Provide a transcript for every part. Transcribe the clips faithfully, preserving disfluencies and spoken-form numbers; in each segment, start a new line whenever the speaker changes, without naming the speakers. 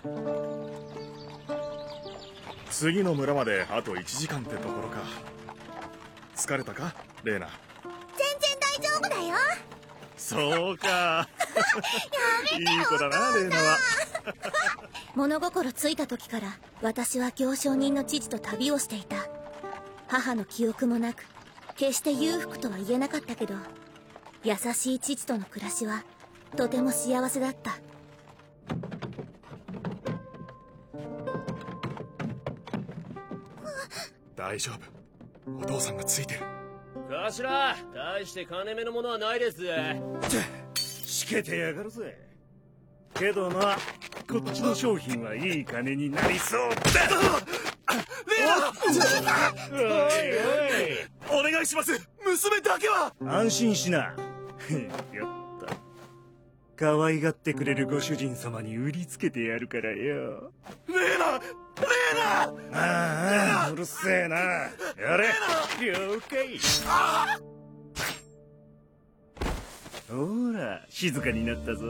次の村まであといちじかんってところか。疲れたかレイナ？
全然大丈夫だよ。
そうかいい子だなレイナは
物心ついた時から私は行商人の父と旅をしていた。母の記憶もなく決して裕福とは言えなかったけど、優しい父との暮らしはとても幸せだった。
大丈夫、お父さんがついてる。
頭、大して金目のものはないです。
しけてやがるぜ。けどな、こっちの商品はいい金になりそうだ。
おいおい、お願いします。娘だけは。
安心しな。やった。可愛がってくれるご主人様に売りつけてやるからよ。
レーナ、レーナ。
ああ、うるせえな。やれ。了解。ほら、静かになったぞ。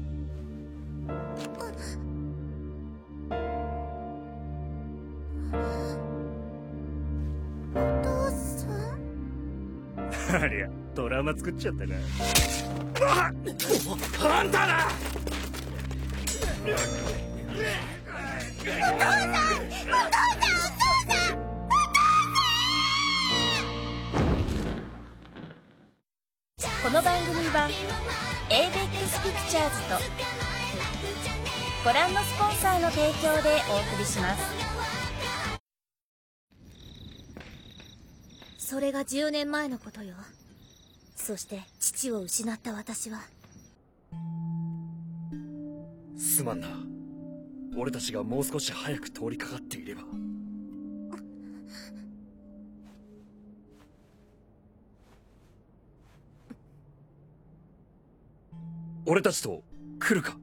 お父さん？
ありゃ、トラウマ作っちゃったな。
あ、あんただ。
お父さん！お父さん！お父さん！
この番組は エイベックス ピクチャーズとご覧のスポンサーの提供でお送りします。
それがじゅうねんまえのことよ。そして父を失った私は。
すまんな。俺たちがもう少し早く通りかかっていれば。俺たちと来るか？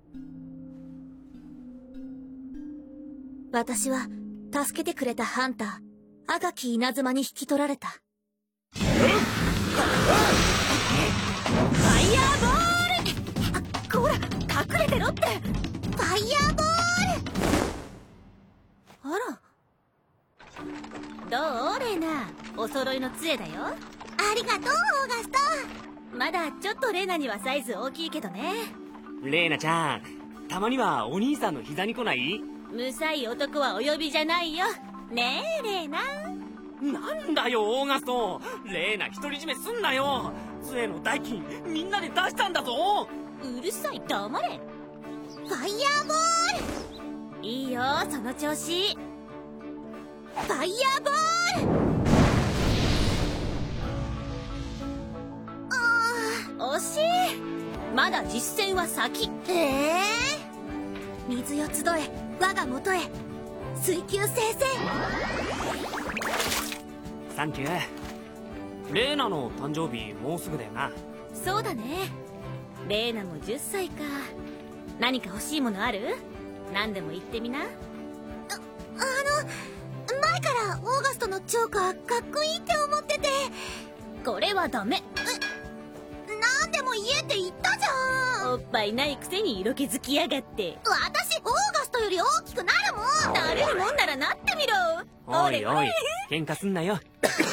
私は助けてくれたハンター赤き稲妻に引き取られた。ファイヤーボール！あ、こら隠れてろって。ファイヤーボール！あ
どうレイナ、お揃いの杖だよ。
ら、ありがとうオーガスト。
まだちょっとレイナにはサイズ大きいけどね。
レイナちゃん、たまにはお兄さんの膝に来ない？
むさい男はお呼びじゃないよ。ねえレイナ。
なんだよオーガスト、レイナ独り占めすんなよ。杖の代金みんなで出したんだぞ。
うるさい、黙れ。
ファイヤーボール！
いいよその調子。
ファイヤーボール！
惜しい。まだ実戦は先。
ええー、水よ集え我が元へ。水球聖戦。
サンキュー。レイナの誕生日もうすぐだよな。
そうだね。レイナもじゅっさいか。何か欲しいものある？何でも言ってみな。あ、
あの前からオーガストのチョーカーかっこいいって思ってて。
これはダメ。
なんでも言えって言ったじゃん。
おっぱいないくせに色気づきやがって。
私オーガストより大きくなるもん。
なれるもんならなってみろ。
おいおい、喧嘩すんなよ。もう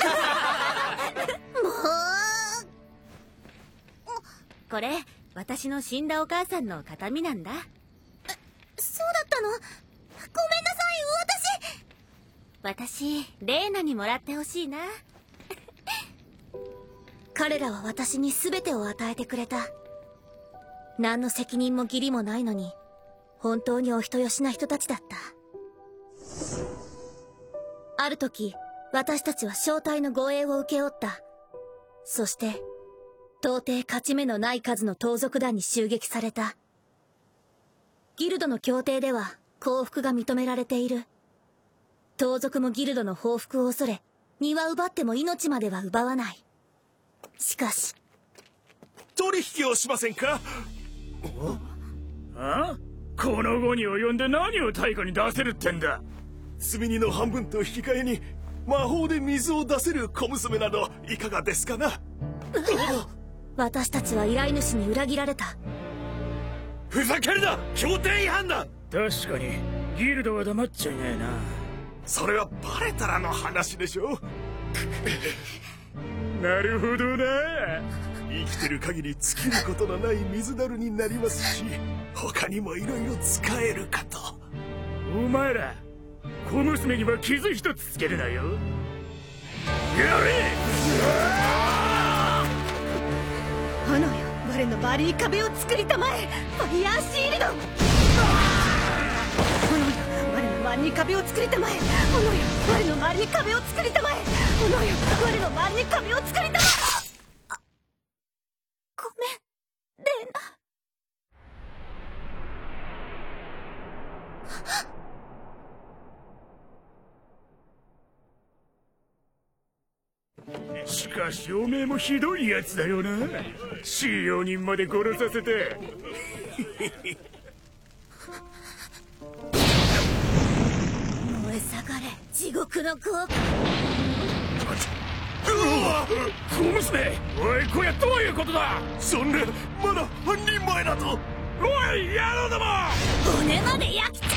これ私の死んだお母さんの形見なんだ。
え、そうだったの？ごめんなさい。
私私レイナにもらってほしいな。
彼らは私に全てを与えてくれた。何の責任も義理もないのに本当にお人よしな人たちだった。ある時私たちは正体の護衛を請け負った。そして到底勝ち目のない数の盗賊団に襲撃された。ギルドの協定では降伏が認められている。盗賊もギルドの報復を恐れ、庭奪っても命までは奪わない。しかし
取引をしませんか？
あ？この後に及んで何を対価に出せるってんだ。
積み荷の半分と引き換えに魔法で水を出せる小娘などいかがですかな？
私たちは依頼主に裏切られた。
ふざけるな！協定違反だ！
確かにギルドは黙っちゃいねえな。
それはバレたらの話でしょ。
なるほどな。
生きてる限り尽きることのない水だるになりますし、他にもいろいろ使えるかと。
お前ら小娘には傷一つつけるなよ。やれ！
炎よ、我の丸い壁を作りたまえ。ファイヤーシールド。炎よ、我の丸い壁を作りたまえ。炎よ、我の丸い壁を作りたまえ。炎よ、我の丸い壁を作りたまえ。あ、ごめん、レーナ。
しかしおめえもひどいやつだよな。使用人まで殺させて。
燃え盛れ、地獄の豪華。
小娘、おい、こりゃどういうことだ。
そんな、まだ半人前だと。
おい、野郎ども。
骨まで焼き尽くせ。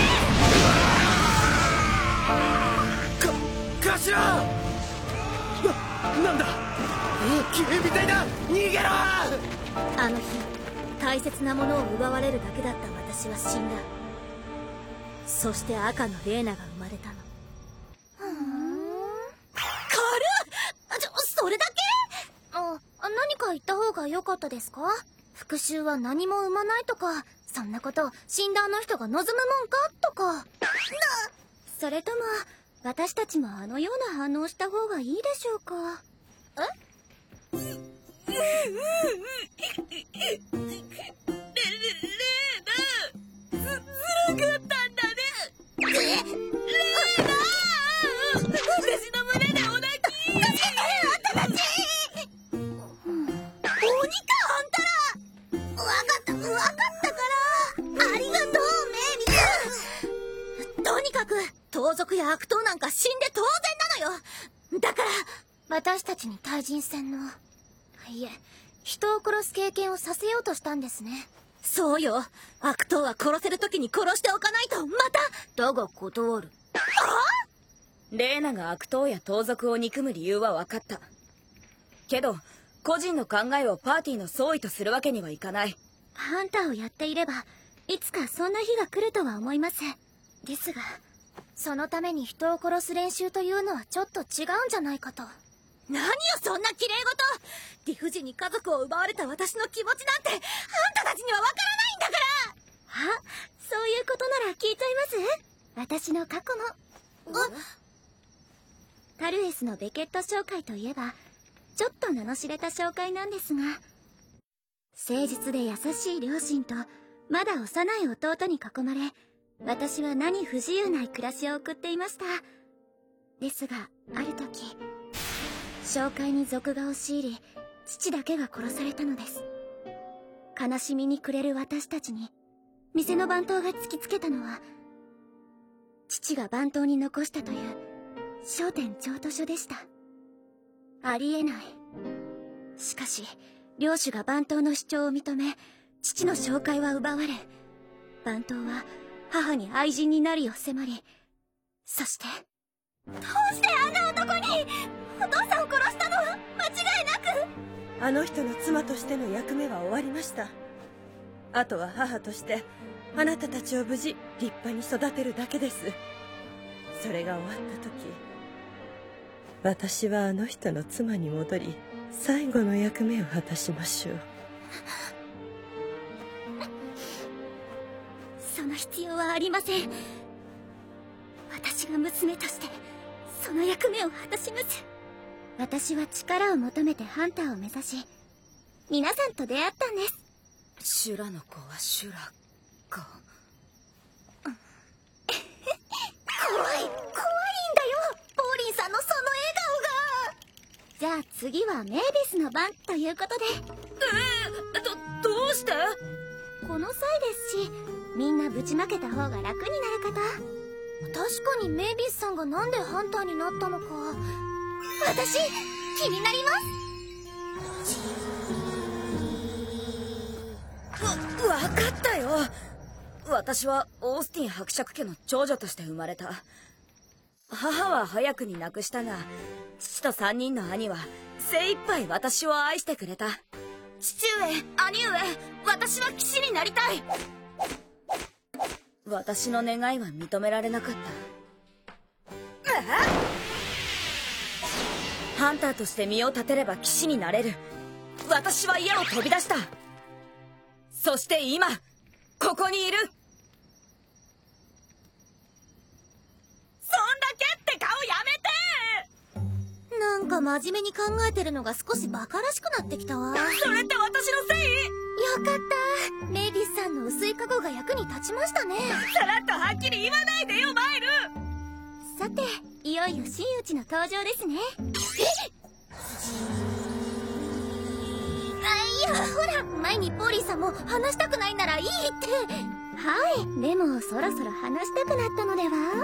か、頭。な、なんだ。警備隊だ。逃げろ。
あの日、大切なものを奪われるだけだった私は死んだ。そして赤のレーナが生まれたの。ふーん。軽っ！ちょ、それだけ？あ、何か言った方が良かったですか？復讐は何も生まないとか、そんなこと死んだあの人が望むもんかとか。な、それとも、私たちもあのような反応した方がいいでしょうか？え？レ、レーナ、ず、ずるかったんだね。レーナ、私の胸でお泣き。助けて、あんたたち。鬼か、あんたら。わかった、わかったから。ありがとう、メイリー。とにかく、盗賊や悪党なんか死んで当然なのよ。だから私たちに対人戦の、いえ、人を殺す経験をさせようとしたんですね。そうよ、悪党は殺せる時に殺しておかないと。まただが断る。ああ、
レーナが悪党や盗賊を憎む理由は分かった。けど個人の考えをパーティーの総意とするわけにはいかない。
ハンターをやっていればいつかそんな日が来るとは思います。ですがそのために人を殺す練習というのはちょっと違うんじゃないかと。何よそんな綺麗事。理不尽に家族を奪われた私の気持ちなんてあんたたちにはわからないんだから。あ、そういうことなら聞いちゃいます。私の過去も。タルエスのベケット商会といえばちょっと名の知れた商会なんですが、誠実で優しい両親とまだ幼い弟に囲まれ、私は何不自由ない暮らしを送っていました。ですがある時商会に賊が押し入り、父だけが殺されたのです。悲しみに暮れる私たちに店の番頭が突きつけたのは、父が番頭に残したという商店譲渡書でした。ありえない。しかし領主が番頭の主張を認め、父の商会は奪われ、番頭は母に愛人になるよう迫り、そしてどうしてあんな男にお父さんを殺したの？間違いなく
あの人の妻としての役目は終わりました。あとは母としてあなたたちを無事立派に育てるだけです。それが終わった時、私はあの人の妻に戻り最後の役目を果たしましょう。
その必要はありません。私が娘としてその役目を果たします。私は力を求めてハンターを目指し、皆さんと出会ったんです。
シュラの子はシュラか。
怖い怖いんだよ、ポーリンさんのその笑顔が。じゃあ次はメイビスの番ということで。
えー、ど、どうして？
この際ですし、みんなぶちまけた方が楽になるかと。確かにメイビスさんがなんでハンターになったのか、私気になります。
わ、わかったよ。
私はオースティン伯爵家の長女として生まれた。母は早くに亡くしたが、父と三人の兄は精一杯私を愛してくれた。父上、兄上、私は騎士になりたい。私の願いは認められなかった。ハンターとして身を立てれば騎士になれる。私は家を飛び出した。そして今ここにいる。そんだけって顔やめて。
なんか真面目に考えてるのが少しバカらしくなってきたわ。
それって私のせい？
よかった。メイビスさんの薄い過去が役に立ちましたね。
さらっとはっきり言わないでよ、マイル。
さて、いよいよ真打ちの登場ですね。あ、いや、ほら、前にポーリーさんも話したくないならいいって。はい、でもそろそろ話したくなったのでは？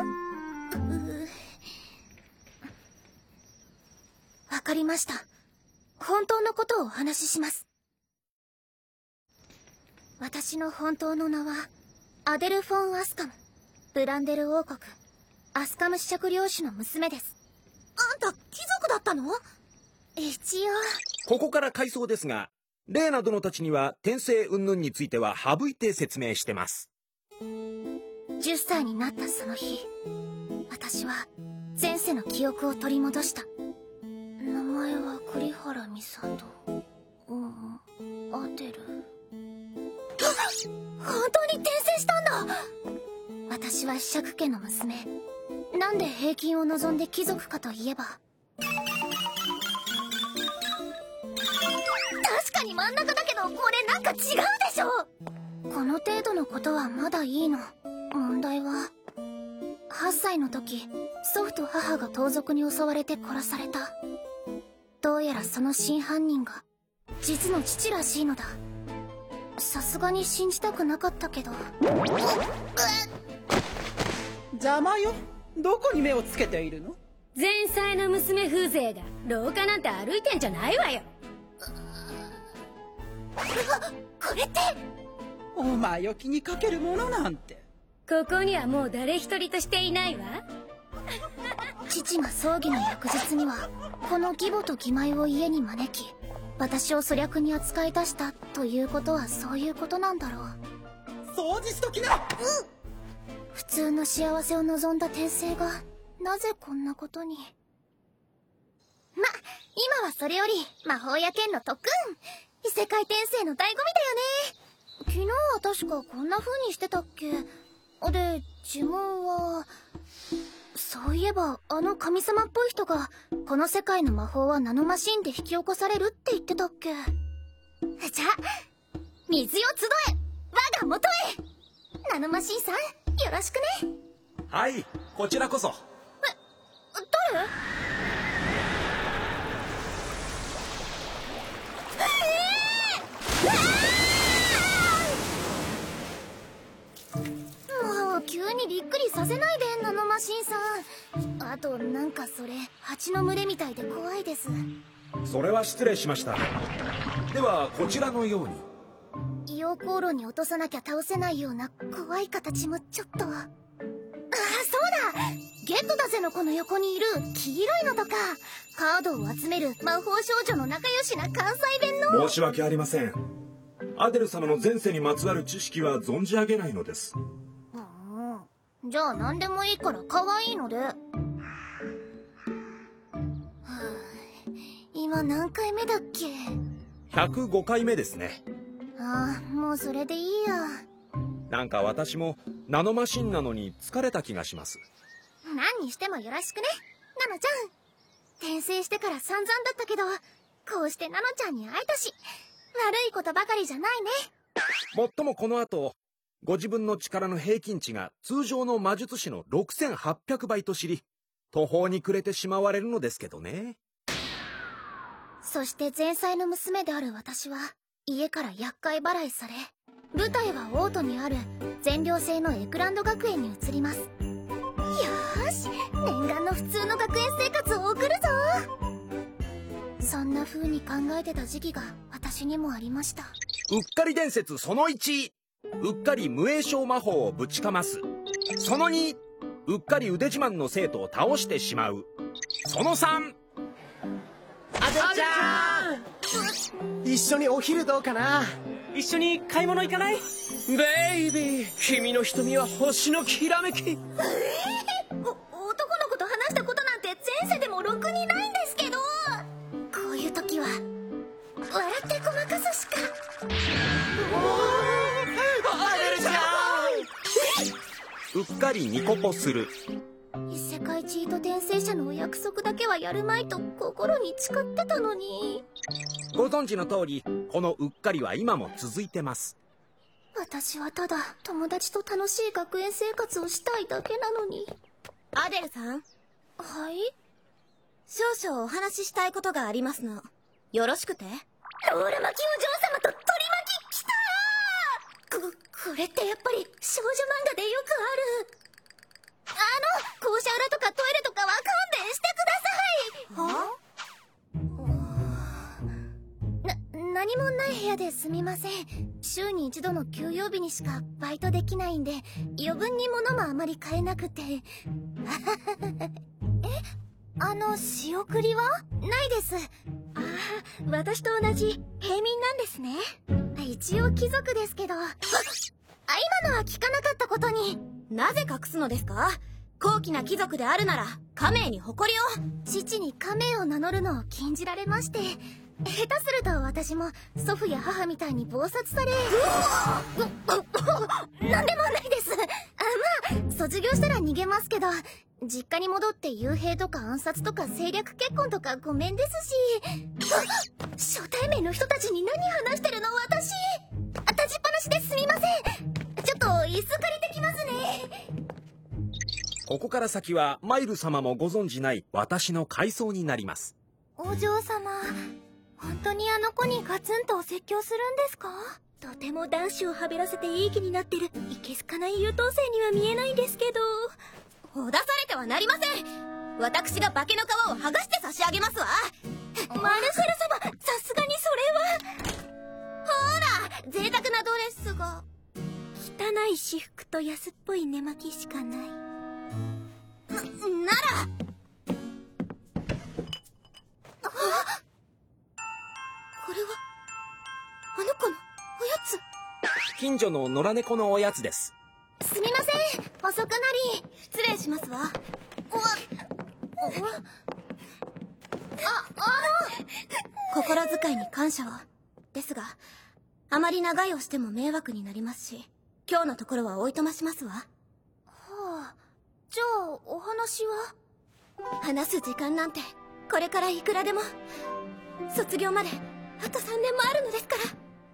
わかりました。本当のことをお話しします。私の本当の名はアデルフォン・アスカム、ブランデル王国アスカム子爵領主の娘です。あんた貴族だったの？一応。
ここから回想ですが、レーナ殿たちには転生云々については省いて説明してます。
じゅっさいになったその日、私は前世の記憶を取り戻した。名前は栗原美里。うん、アデル。本当に転生したんだ。私は子爵家の娘。なんで平均を望んで貴族かといえば、確かに真ん中だけど、これなんか違うでしょ。この程度のことはまだいいの。問題ははっさいの時、祖父と母が盗賊に襲われて殺された。どうやらその真犯人が実の父らしいのだ。さすがに信じたくなかったけど。
邪魔よ。どこに目をつけているの？
前妻の娘風情が廊下なんて歩いてんじゃないわよ。
これって
お前を気にかけるものなんて。
ここにはもう誰一人としていないわ。
父が葬儀の翌日にはこの義母と義妹を家に招き、私を粗略に扱い出したということはそういうことなんだろう。
掃除しときな。うん。
普通の幸せを望んだ転生がなぜこんなことに。ま、今はそれより魔法や剣の特訓、異世界転生の醍醐味だよね。昨日は確かこんな風にしてたっけ。で、呪文はそういえばあの神様っぽい人がこの世界の魔法はナノマシンで引き起こされるって言ってたっけ。じゃあ水よ集え、我が元へ。ナノマシンさん、よろしくね。
はい、こちらこそ。
え、誰？もう急にびっくりさせないで、ナノマシンさん。あとなんかそれ蜂の群れみたいで怖いです。
それは失礼しました。ではこちらのように。
溶鉱炉に落とさなきゃ倒せないような怖い形もちょっと。ああ、そうだ、ゲットだぜの子の横にいる黄色いのとか、カードを集める魔法少女の仲良しな関西弁の。
申し訳ありません。アデル様の前世にまつわる知識は存じ上げないのです。
うん、じゃあ何でもいいから可愛いので。はあ、今何回目だっけ？
ひゃくごかいめですね。
ああ、もうそれでいいや。
なんか私もナノマシンなのに疲れた気がします。
何にしてもよろしくね、ナノちゃん。転生してから散々だったけど、こうしてナノちゃんに会えたし、悪いことばかりじゃないね。
もっともこの後、ご自分の力の平均値が通常の魔術師のろくせんはっぴゃくばいと知り、途方に暮れてしまわれるのですけどね。
そして前妻の娘である私は家から厄介払いされ、舞台はオートにある全寮制のエクランド学園に移ります。よーし、念願の普通の学園生活を送るぞ。そんな風に考えてた時期が私にもありました。
うっかり伝説そのいち。 うっかり無影小魔法をぶちかます。そのに、うっかり腕自慢の生徒を倒してしまう。そのさん、
あずちゃん、
一緒にお昼どうかな。
一緒に買い物行かない？
ベイビー、君の瞳は星のきらめき。
えー、お男の子と話したことなんて前世でもろくにないんですけど。こういう時は笑ってごまかすしか。
うっかりニコポする。
世界チート転生者のお約束だけはやるまいと心に誓ってたのに。
ご存知の通り、このうっかりは今も続いてます。
私はただ友達と楽しい学園生活をしたいだけなのに。
アデルさん。
はい？
少々お話ししたいことがありますの。よろしくて。
ローラ巻きお嬢様と取り巻き来たー。こ、これってやっぱり少女漫画でよくある。あの、校舎裏とかトイレとかは勘弁してください。は？な、何もない部屋ですみません。週に一度の休養日にしかバイトできないんで、余分に物もあまり買えなくて。え、あの、仕送りは？ないです。ああ、私と同じ平民なんですね。一応貴族ですけど。あ、今のは聞かなかったことに。
なぜ隠すのですか？高貴な貴族であるなら家名に誇りを。
父に家名を名乗るのを禁じられまして、下手すると私も祖父や母みたいに忙殺され。なんでもないです。あ、まあ卒業したら逃げますけど、実家に戻って幽閉とか暗殺とか政略結婚とかごめんですし。初対面の人たちに何話してるの私。立ちっぱなしですみません。ちょっと椅子借りてきますね。
ここから先はマイル様もご存じない私の回想になります。
お嬢様、本当にあの子にガツンとお説教するんですか？とても男子をはべらせていい気になってるいけすかない優等生には見えないんですけど。
ほだされてはなりません。私が化けの皮を剥がして差し上げますわ。
マルセル様、さすがにそれは。ほら、贅沢なドレスが。汚い私服と安っぽい寝巻きしかない。
な、なら
あ、これはあの子のおやつ。
近所の野良猫のおやつです。
すみません、遅くなり。
失礼しますわ。
おわおわあ、あ
の心遣いに感謝を。ですがあまり長居をしても迷惑になりますし、今日のところはおいとましますわ。は
あ、じゃあお話は？
話す時間なんてこれからいくらでも。卒業まであとさんねんもあるのですから。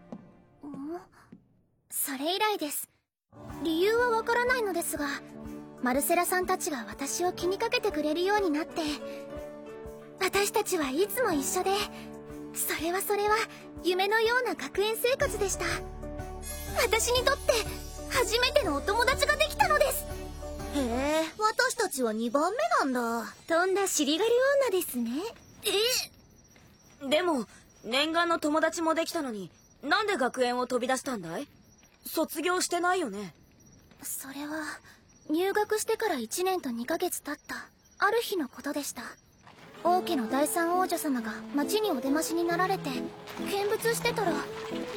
それ以来です。理由はわからないのですが、マルセラさんたちが私を気にかけてくれるようになって、私たちはいつも一緒で、それはそれは夢のような学園生活でした。私にとって初めてのお友達ができたのです。
へえ、
私たちはにばんめなんだ。とんだ尻狩り女ですね。
え？でも念願の友達もできたのに、なんで学園を飛び出したんだい？卒業してないよね。
それは入学してからいちねんとにかげつ経ったある日のことでした。王家の第三王女様が町にお出ましになられて見物してたら、うわっ！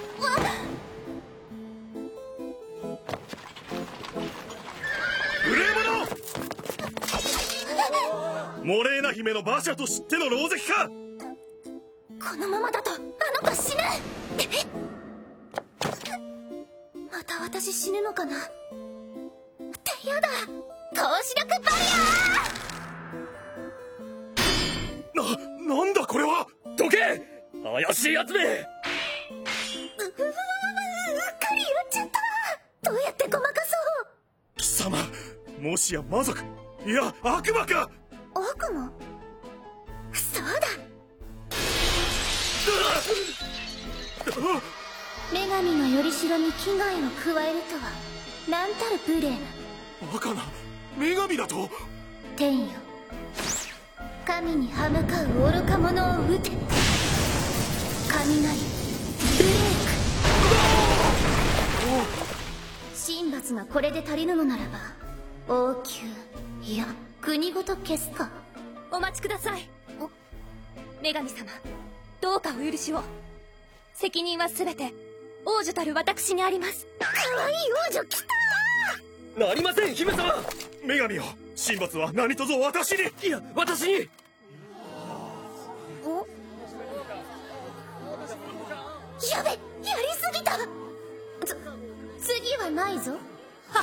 無礼者！モレーナ姫の馬車と知っての狼藉か！
このままだとあの子死ぬ！また私死ぬのかなってやだ！高視力バリ
アー！な、なんだこれは！
どけ！怪しいやつめ！う、う、う、う、うっ
かり言っちゃった！どうやってごまかそう！
貴様、もしや魔族、いや悪魔か！
悪魔？そうだ！女神のよりしろに危害を加えるとは、なんたる無礼な。
バカな、女神だと？
天よ、神に歯向かう愚か者を撃て。雷ブレイク。 罰がこれで足りぬのならば王宮いや国ごと消すか。
お待ちください。女神様、どうかお許しを。責任は全て王女たる私にあります。
かわいい王女来た
ー。なりません姫様。
女神よ、神罰は何とぞ私に。
いや私に。
おやべ、やりすぎた。つ次はないぞ。我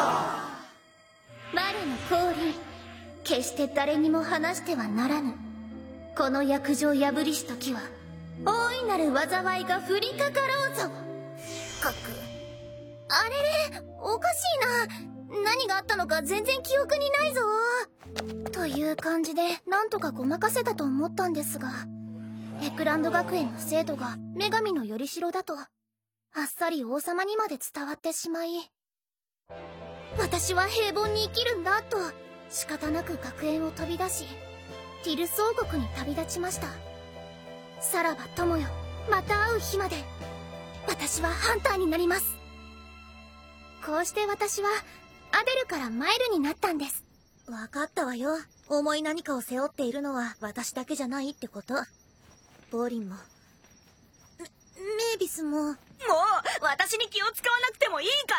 の降臨、決して誰にも話してはならぬ。この約定破りし時は大いなる災いが降りかかろうぞ。かくあれれ、おかしいな。何があったのか全然記憶にないぞ。という感じでなんとかごまかせたと思ったんですが、エクランド学園の生徒が女神のよりしろだとあっさり王様にまで伝わってしまい、私は平凡に生きるんだと仕方なく学園を飛び出し、ティルス王国に旅立ちました。さらば友よ、また会う日まで私はハンターになります。こうして私はアデルからマイルになったんです。分かったわよ。重い何かを背負っているのは私だけじゃないってこと。ボーリンもメイビスも。もう
私に気を使わなくてもいいから。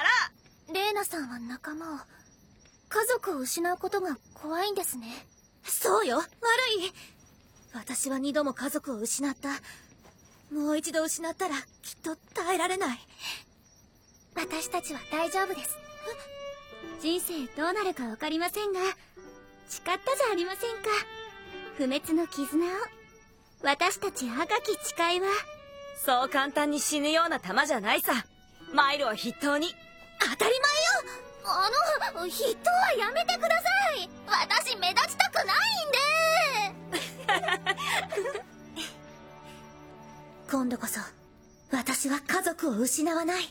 レーナさんは仲間を、家族を失うことが怖いんですね。そうよ、悪い。私は二度も家族を失った。もう一度失ったらきっと耐えられない。私たちは大丈夫です。
人生どうなるか分かりませんが、誓ったじゃありませんか。不滅の絆を。私たち赤き誓いは。
そう簡単に死ぬような玉じゃないさ。マイルを筆頭に。
当たり前よ。あの筆頭はやめてください。私目立ちたくないんで。今度こそ私は家族を失わない。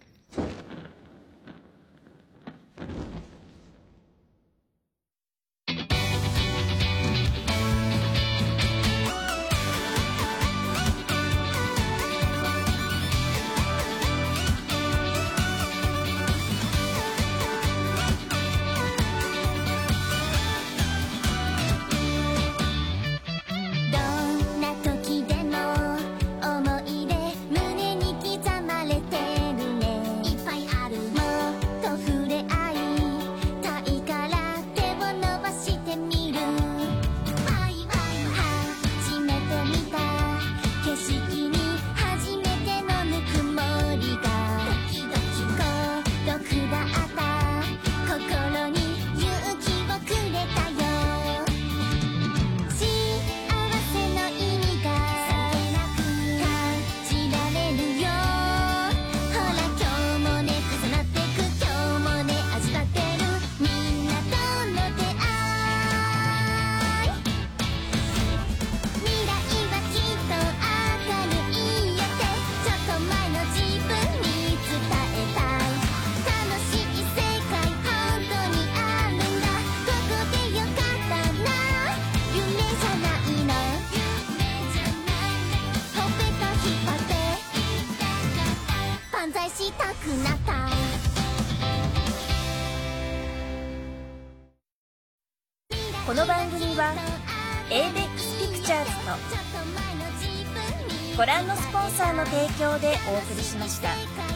この番組は エーベックス ピクチャーズとご覧のスポンサーの提供でお送りしました。